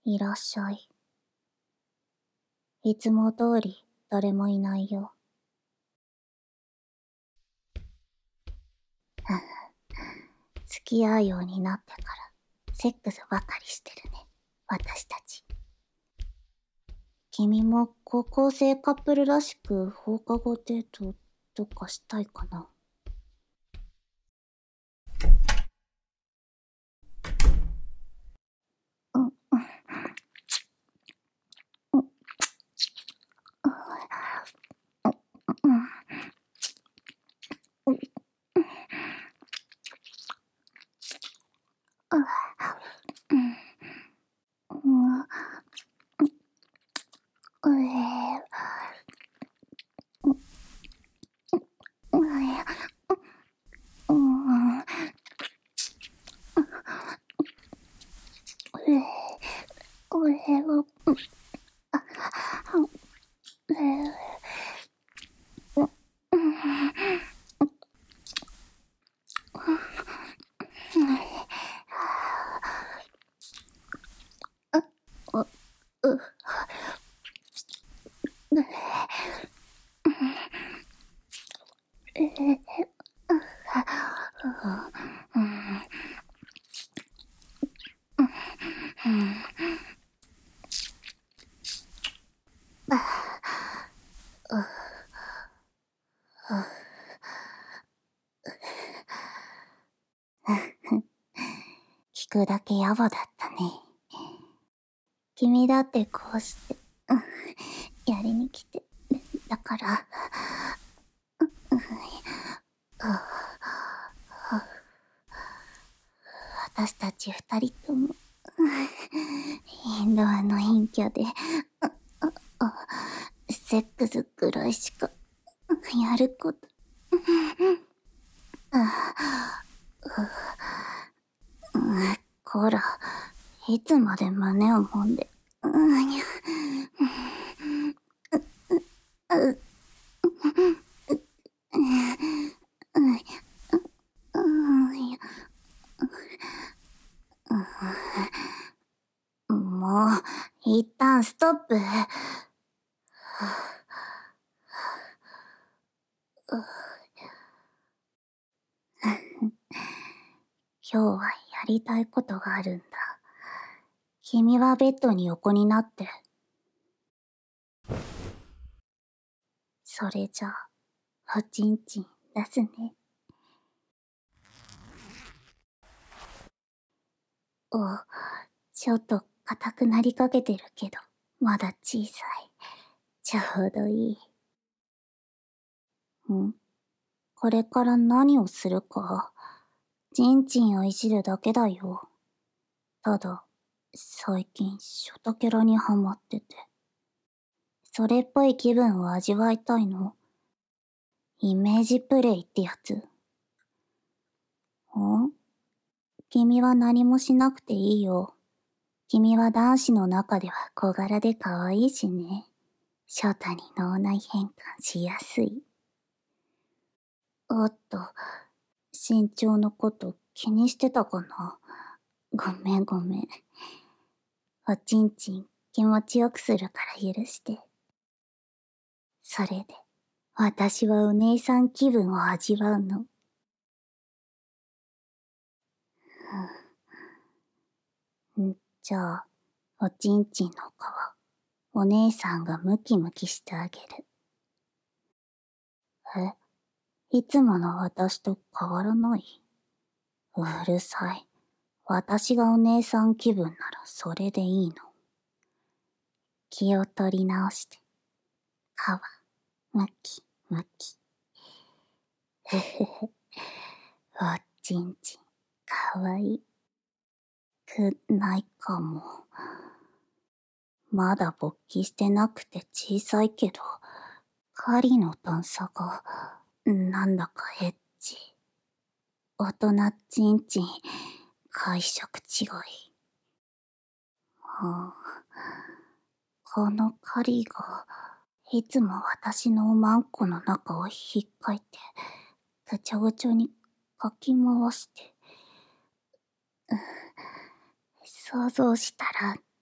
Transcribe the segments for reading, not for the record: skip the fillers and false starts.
いらっしゃい。いつも通り誰もいないよ。付き合うようになってからセックスばかりしてるね、私たち。君も高校生カップルらしく放課後デートとかしたいかな。聞くだけ野暮だったね。君だってこうして、やりに来てるんだから。私たち二人とも、インドアの陰キャで、セックスぐらいしか、やること。こら、いつまで胸を揉んで、もう、一旦ストップ。今日はやりたいことがあるんだ。君はベッドに横になって。それじゃあ、おちんちん出すね。ちょっと硬くなりかけてるけど、まだ小さい。ちょうどいい。これから何をするか。ちんちんをいじるだけだよ。ただ、最近ショタキャラにハマってて。それっぽい気分を味わいたいの。イメージプレイってやつ。君は何もしなくていいよ。君は男子の中では小柄で可愛いしね。ショタに脳内変換しやすい。おっと、身長のこと気にしてたかな。ごめん。おちんちん気持ちよくするから許して。それで、私はお姉さん気分を味わうの。じゃあ、おちんちんの皮、お姉さんがムキムキしてあげる。いつもの私と変わらない？うるさい。私がお姉さん気分ならそれでいいの。気を取り直して。皮、ムキムキ。へへへ。おちんちん、かわいい。くないかも。まだ勃起してなくて小さいけど、狩りの段差が、なんだかエッチ。大人ちんちん、解釈違い。この狩りが、いつも私のおまんこの中をひっかいて、ぐちょぐちょにかき回して。想像したら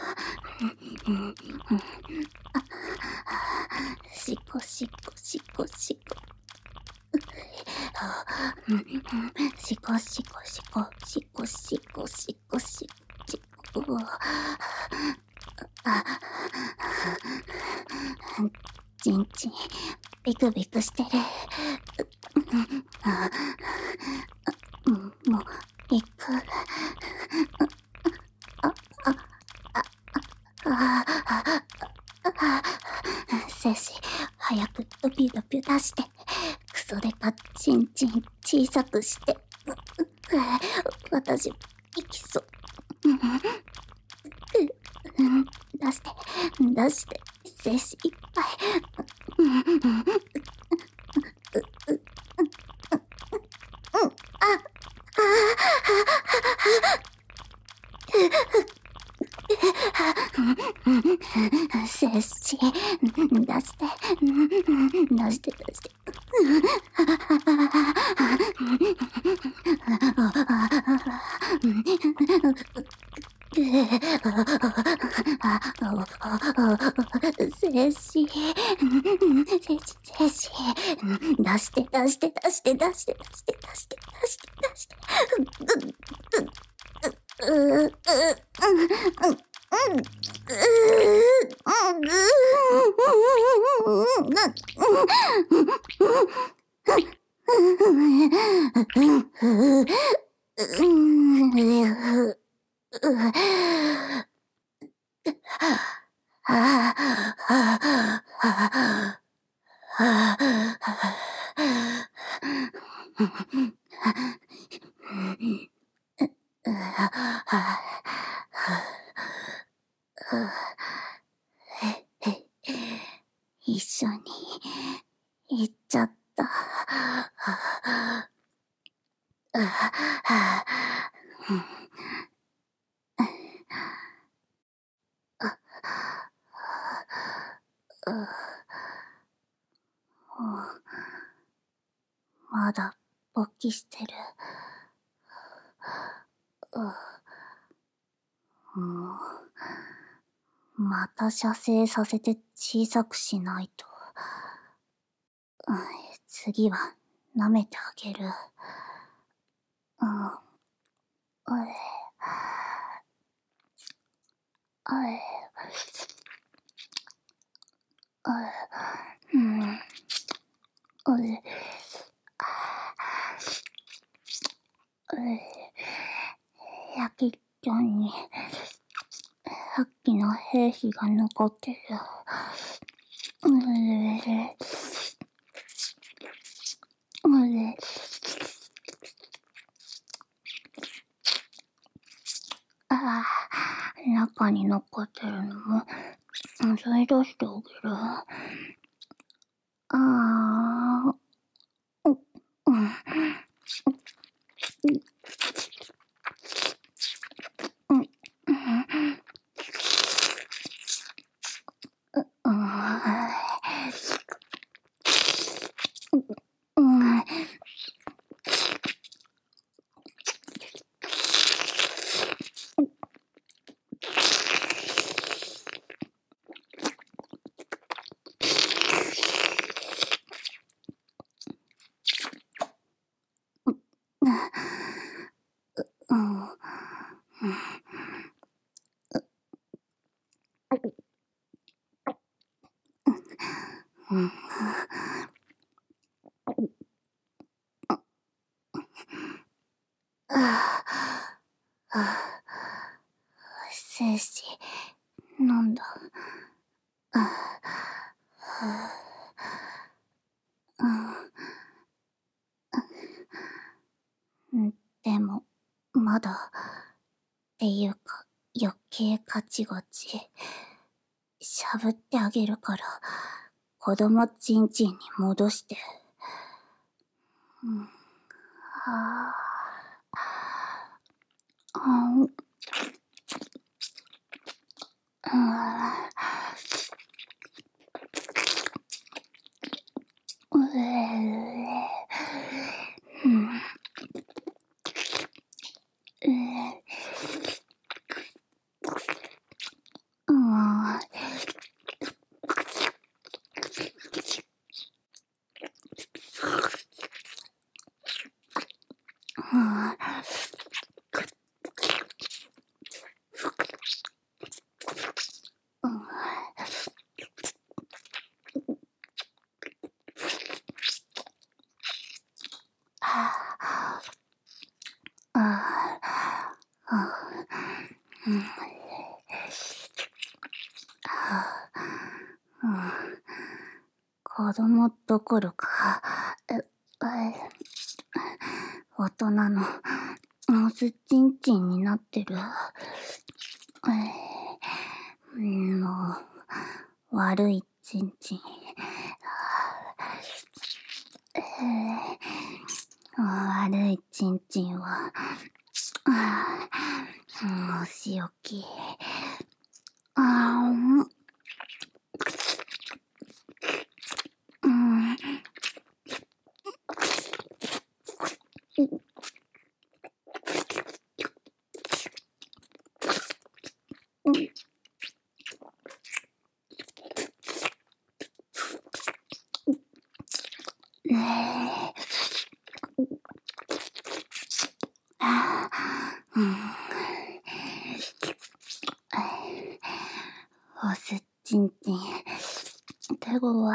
しこしこしこしこしこ。ちんちんビクビクしてる。もう行く。精子早くドピュドピュ出して、クソデカチンチン小さくして。私行きそう。出して出して精子いっぱい。精子出して出して出して。精子出して出して出して出して出して出して出して出して。一緒に行っちゃった。まだ勃起してる。もうまた射精させて小さくしないと。次は舐めてあげる。焼きちゃんにさっきの兵士が残ってる。中に残ってるのも吸い出してあげる。精子飲んだ。でもまだっていうか余計ガチガチ。しゃぶってあげるから子供ちんちんに戻して。 子供どころか、大人のオスチンチンになってる。もう、悪いチンチン。悪いチンチンは、お仕置き。オスチンチン、手強い。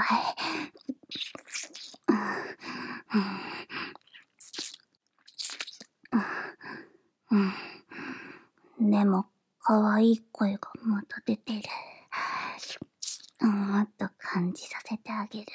でも、可愛い声がまた出てる。もっと感じさせてあげる。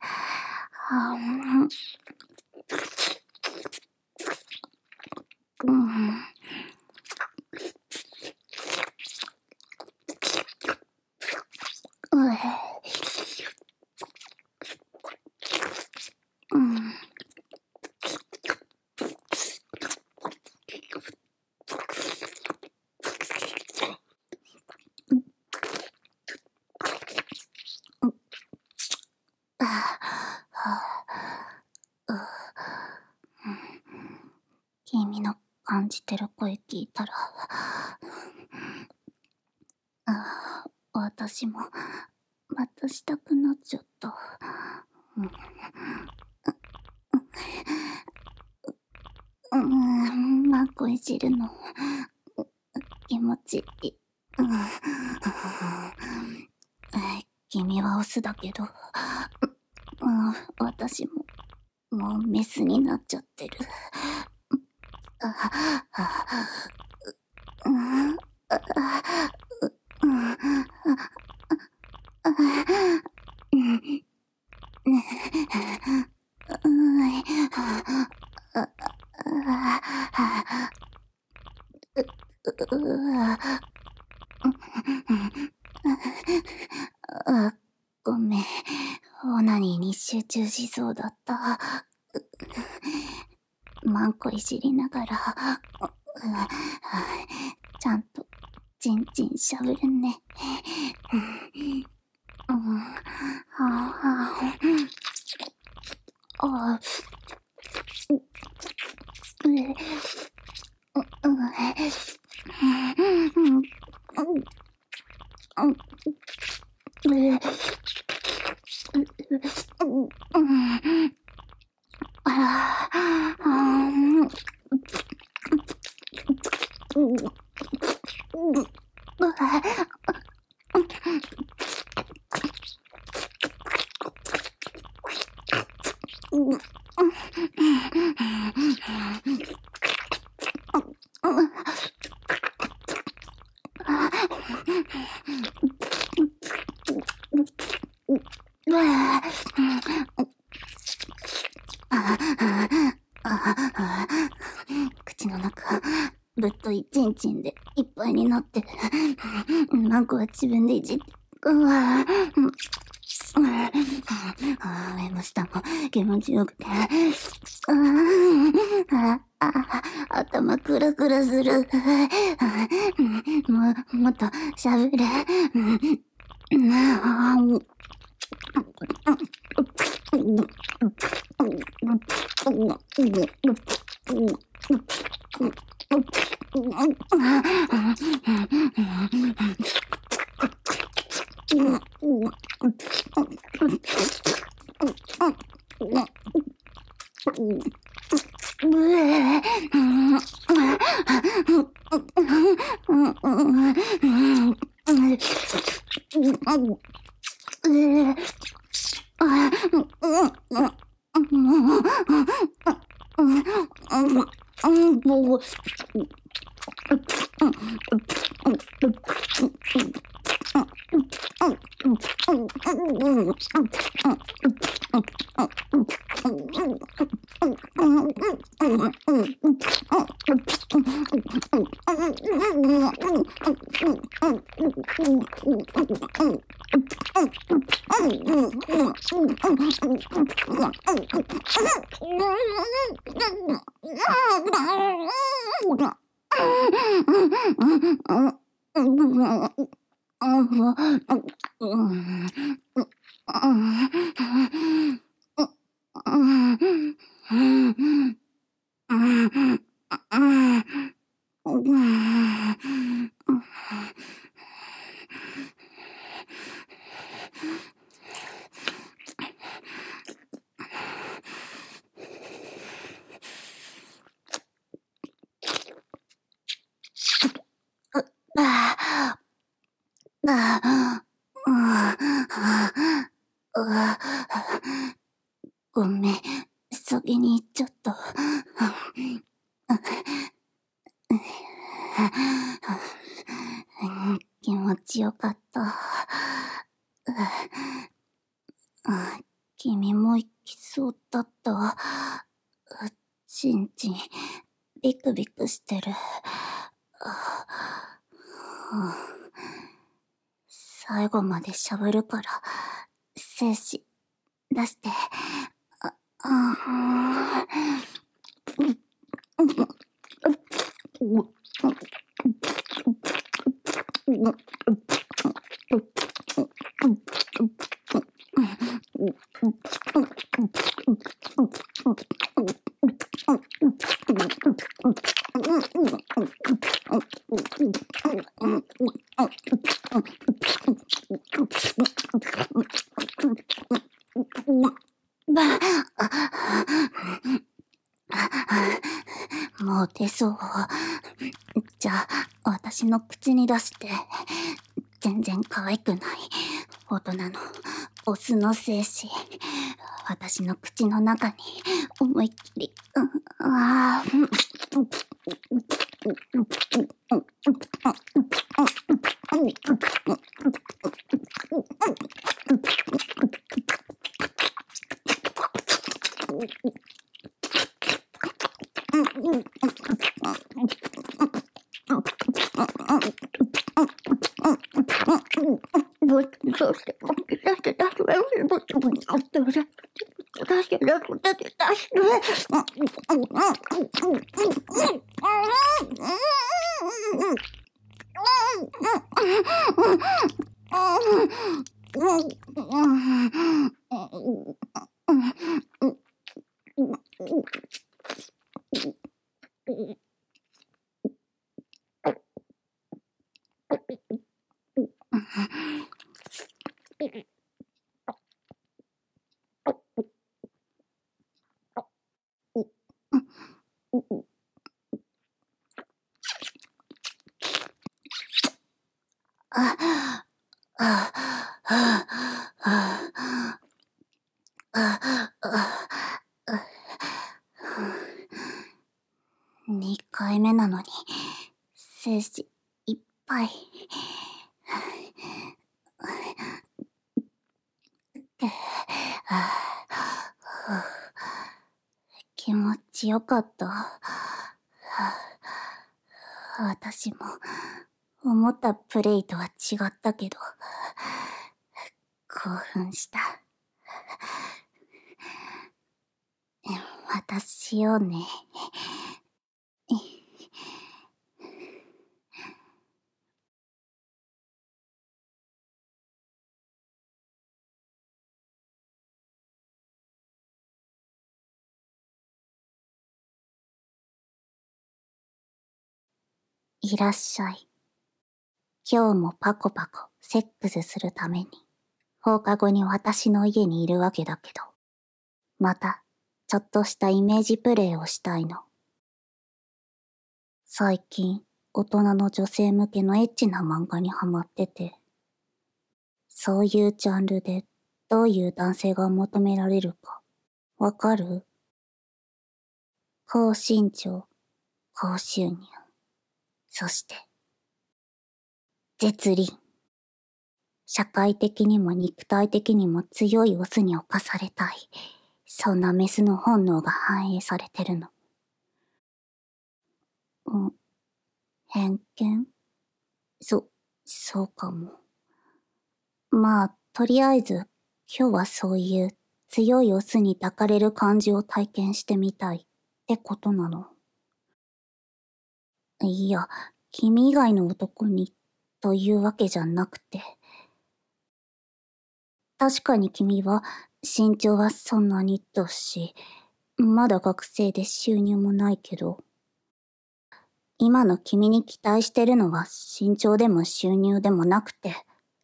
君の感じてる声聞いたら、私もまたしたくなっちゃった。マコいじるの気持ちいい。君はオスだけど、私もうメスになっちゃってる。ごめん、オナニーに集中しそうだった。マンコいじりながら、ちゃんとチンチンしゃぶるね。口の中、ぶっといチンチンでいっぱいになってる。マンコは自分でいじって、上も下も気持ちよくて、頭クラクラする。もっとしゃべれ。 ごめん、先に行っちゃった。気持ちよかった。君も行きそうだった。ちんちん、ビクビクしてる。最後までしゃべるから、精子出して。もう出そう。じゃあ、私の口に出して。全然可愛くない。大人のオスの精子。私の口の中に思いっきり。2回目なのに、精子いっぱい。気持ちよかった。私も思ったプレイとは違ったけど、興奮した。またしようね。いらっしゃい。今日もパコパコセックスするために放課後に私の家にいるわけだけど、またちょっとしたイメージプレイをしたいの。最近大人の女性向けのエッチな漫画にハマってて、そういうジャンルでどういう男性が求められるかわかる？高身長、高収入、 そして、絶倫。社会的にも肉体的にも強いオスに侵されたい。そんなメスの本能が反映されてるの。偏見？そうかも。まあ、とりあえず、今日はそういう強いオスに抱かれる感じを体験してみたいってことなの。いや、君以外の男にというわけじゃなくて。確かに君は身長はそんなにだし、まだ学生で収入もないけど、今の君に期待してるのは身長でも収入でもなくて、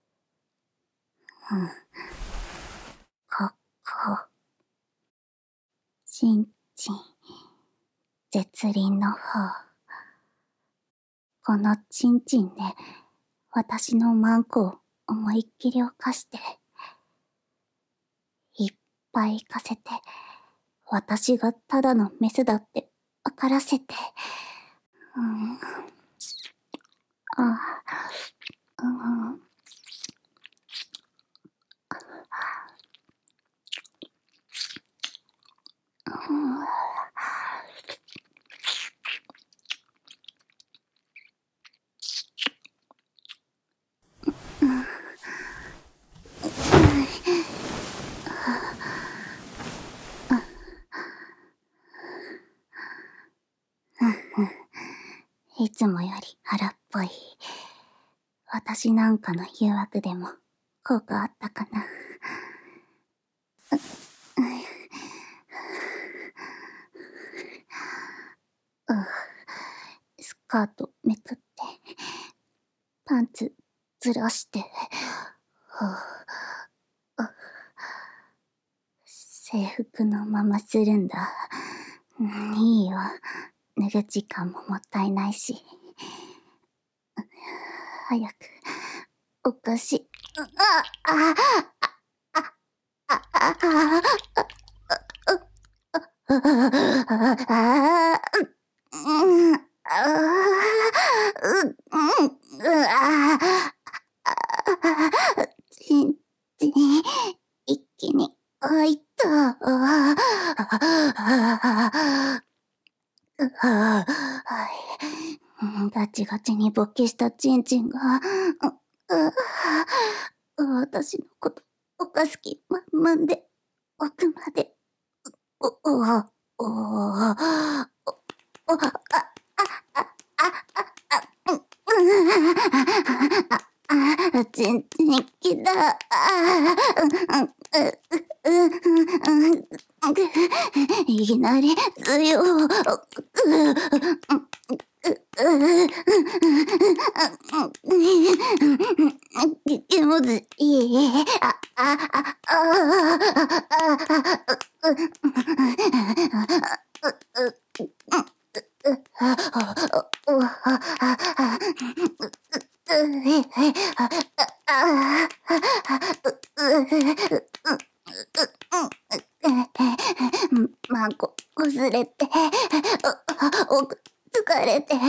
ちんちん、絶倫の方。このちんちんで、私のマンコを思いっきり犯して、いっぱい行かせて、私がただのメスだって分からせて、いつもより腹っぽい。私なんかの誘惑でも効果あったかな。スカートめくって、パンツずらして、制服のままするんだ。いいよ。脱ぐ時間ももったいないし。早く、おかしい。ちんちん、一気に開いた。ガチガチに勃起したチンチンが、私のこと犯す気満々で、奥まで、チンチンきだ。いきなり強気持ちいい。マンコ、忘れて、疲れて、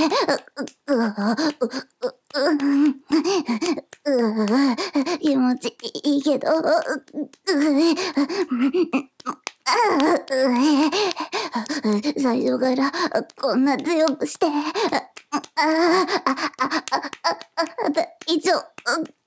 気持ちいいけど、最初からこんな強くして、大丈夫。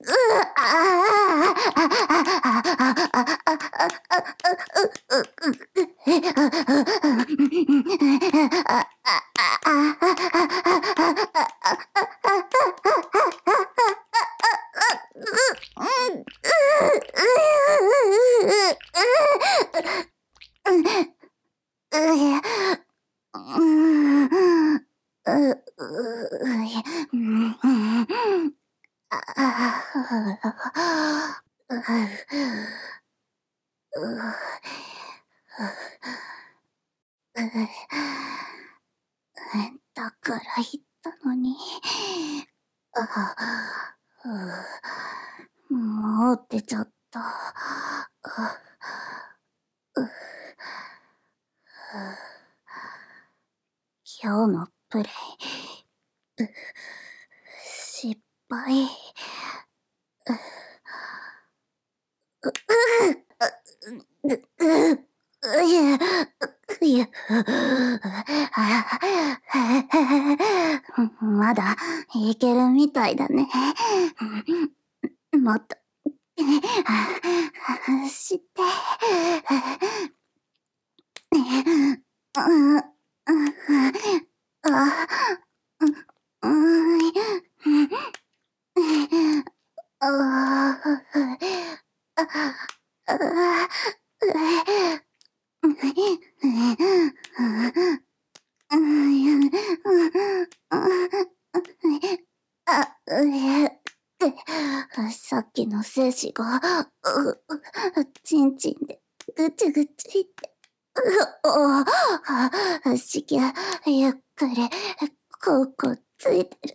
だから言ったのに。もう出ちゃった。今日のプレイ、 失敗。まだいけるみたいだね。もっとして。さっきの精子が、ちんちんでぐちぐちいって、しきゃ、ゆっくり、こうついてる。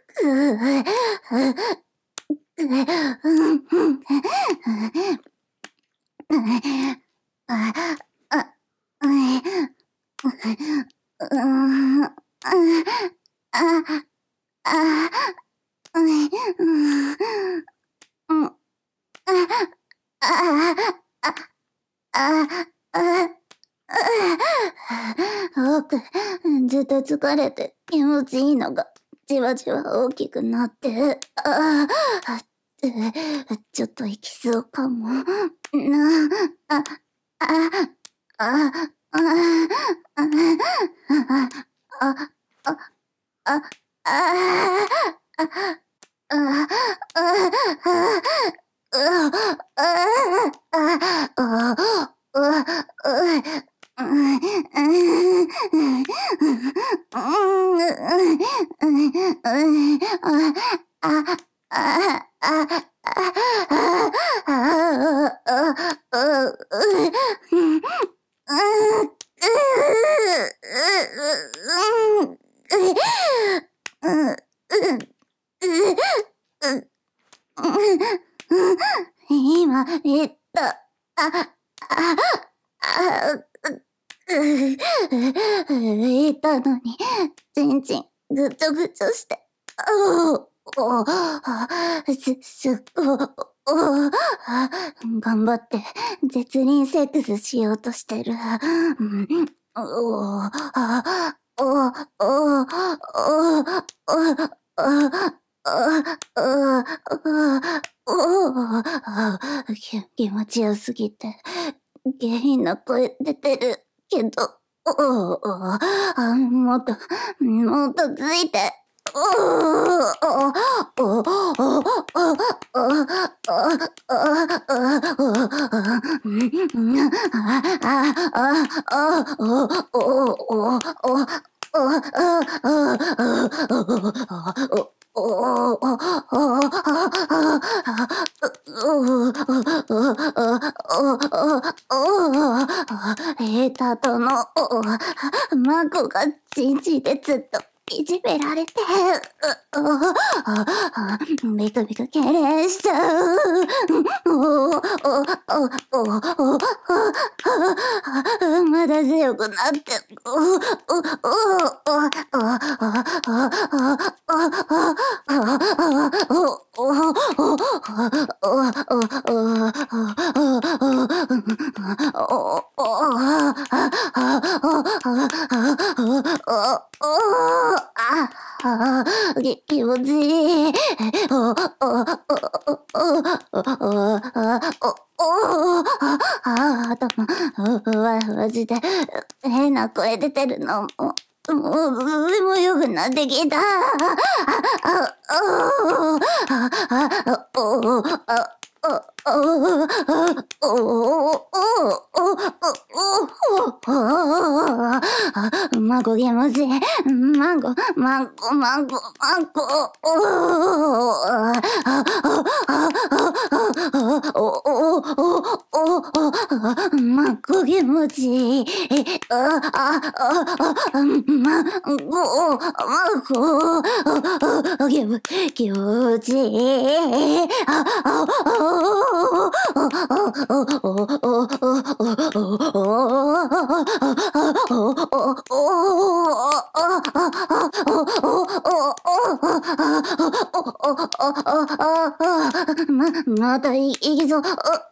僕、ずっと疲れて気持ちいいのが、じわじわ大きくなって、ちょっと行きそうかも。今言った。言ったのに、ちんちんぐちょぐちょして。すっご頑張って絶倫セックスしようとしてる。気持ちよすぎて下品な声出てるけど、もっとついて。たとの孫がちんちんでずっといじめられて、ビクビク痙攣しちゃう。まだ強くなって、気持ちいい。頭、ふわふわして、変な声出てるのも、もうよくなってきた。孫気持ちいい。孫。孫気持ちいい。気持ちいい。 またいきそう。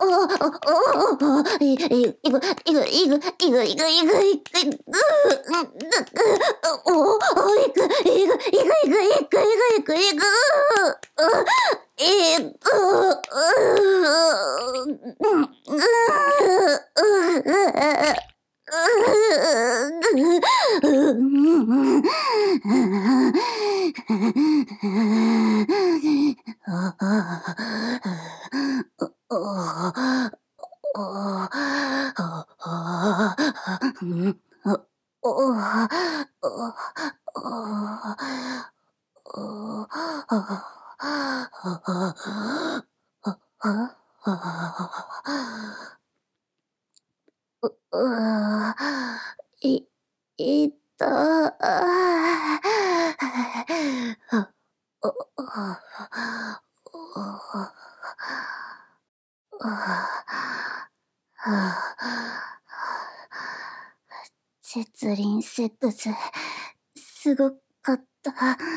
いく、いく、いく、いく、いく、いく、いく、いく、いく、い、いた、絶倫セックス、すごかった。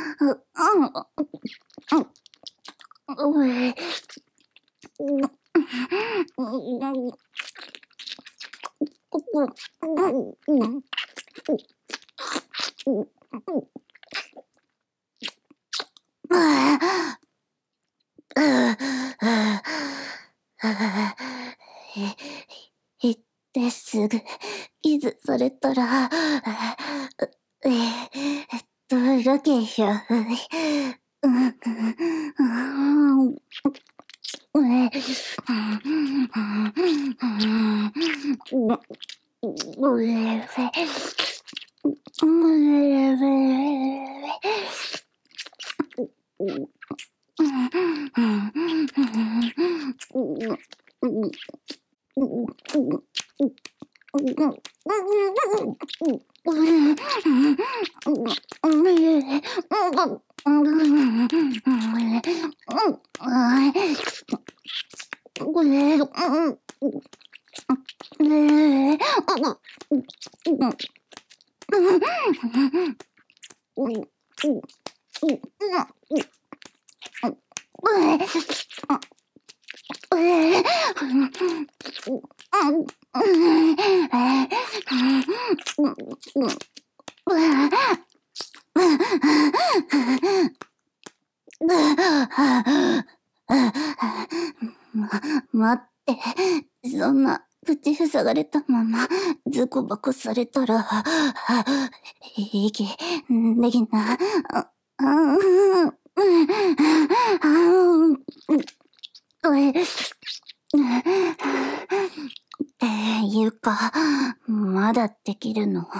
行ってすぐ、いつそれたら、だけや、待って、そんな、口塞がれたまま、ズコバコされたら、息、できな、っていうか、まだできるの？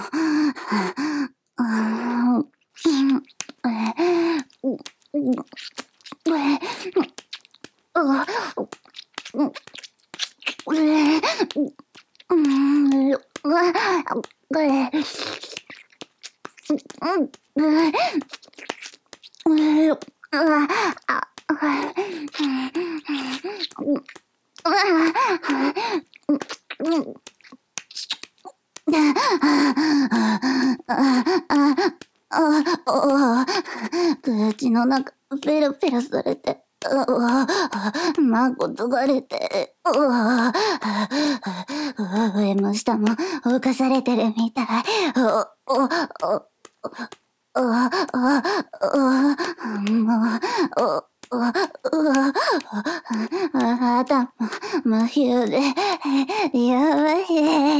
口の中ペロペロされて、まこつがれて、上も下も浮かされてるみたい。頭、真冬で、やばい、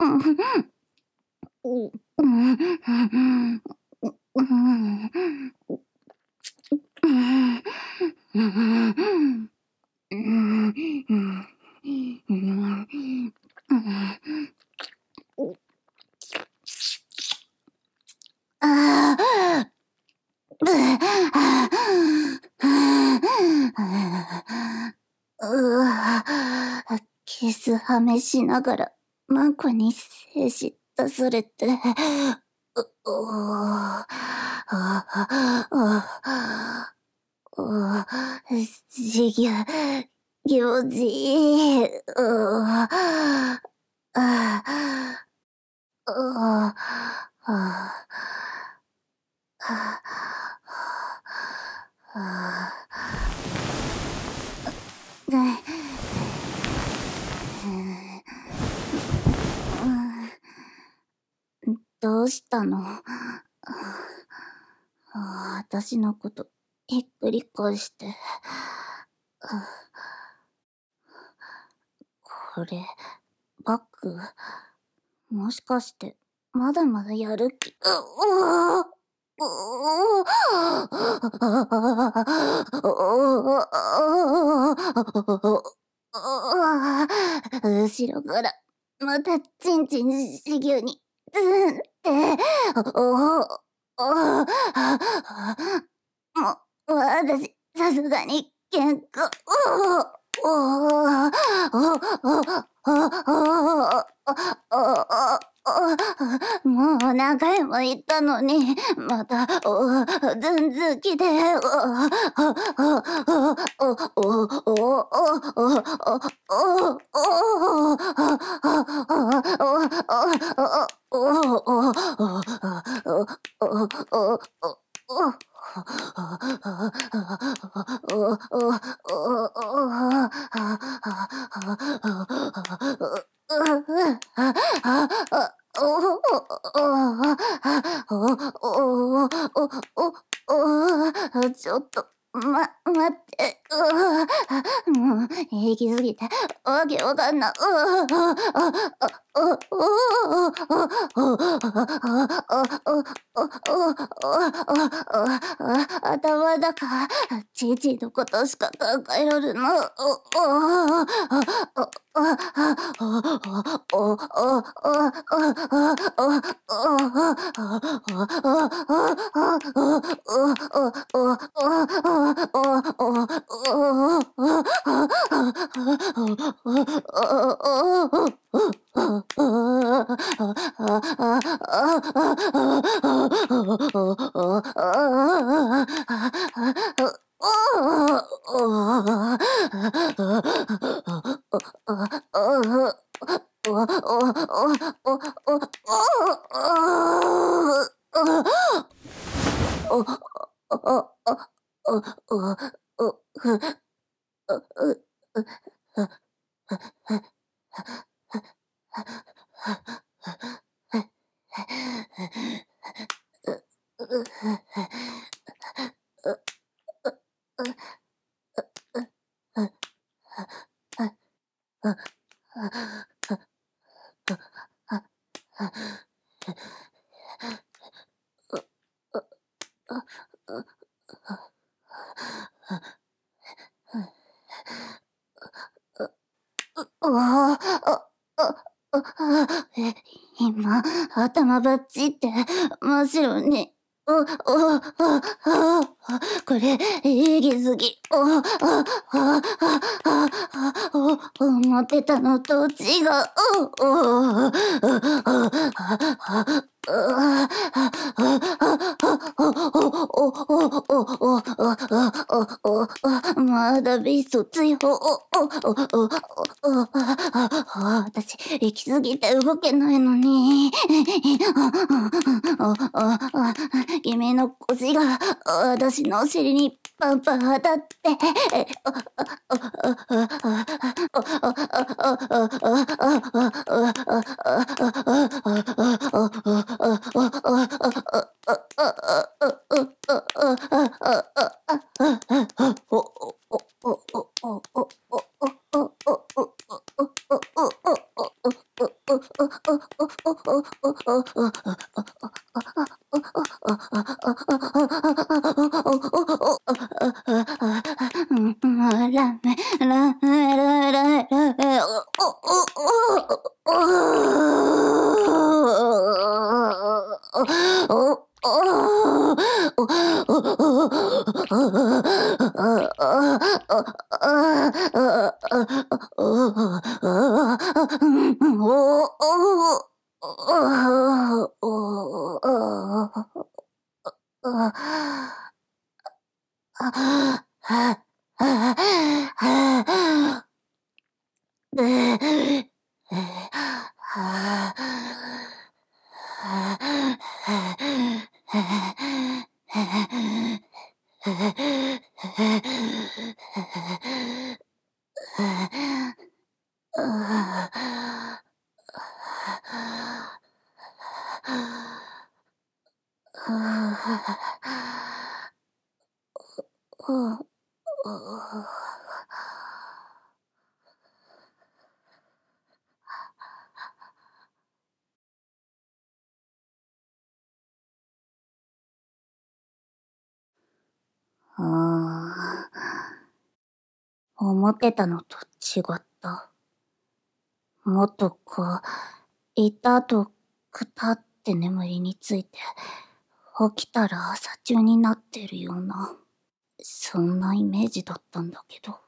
キスはめしながらマコに精子出されて、しぎゅ、ぎょじ、どうしたの？私のことひっくり返して。これ、バッグ、もしかしてまだまだやる気、後ろからまたチンチンしぎゅうにズンって、もう私さすがに喧嘩、もう何回も言ったのに、また、ずんずきで、ちょっと、待って、もう、行き過ぎて、わけわかんな、頭だか、父のことしか考えられな、今、頭バッチって真っ白に。これ、いきすぎ。思ってたのと違う。まだビスト追放。私、行き過ぎて動けないのに。君の腰が私のお尻にパンパン当たって。 思ってたのと違った。もっと行った後、くたって眠りについて、起きたら朝中になってるような、そんなイメージだったんだけど。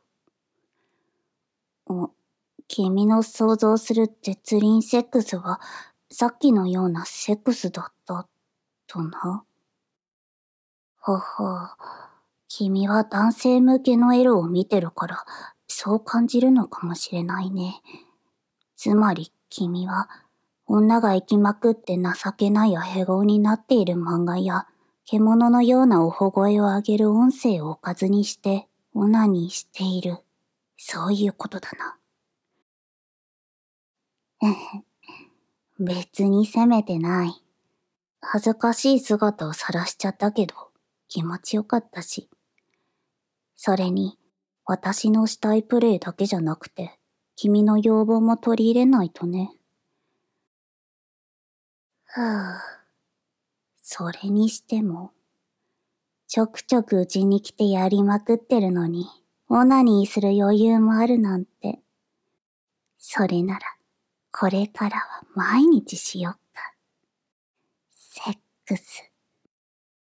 君の想像する絶倫セックスは、さっきのようなセックスだった、とな。ほほう。君は男性向けのエロを見てるから、そう感じるのかもしれないね。つまり君は、女が生きまくって情けないアヘ顔になっている漫画や、獣のようなおほ声を上げる音声をおかずにして、オナニーしている。そういうことだな。別に責めてない。恥ずかしい姿を晒しちゃったけど、気持ちよかったし。それに、私のしたいプレイだけじゃなくて、君の要望も取り入れないとね。それにしても、ちょくちょくうちに来てやりまくってるのに、オナニーする余裕もあるなんて。それなら、これからは毎日しよっか。セックス。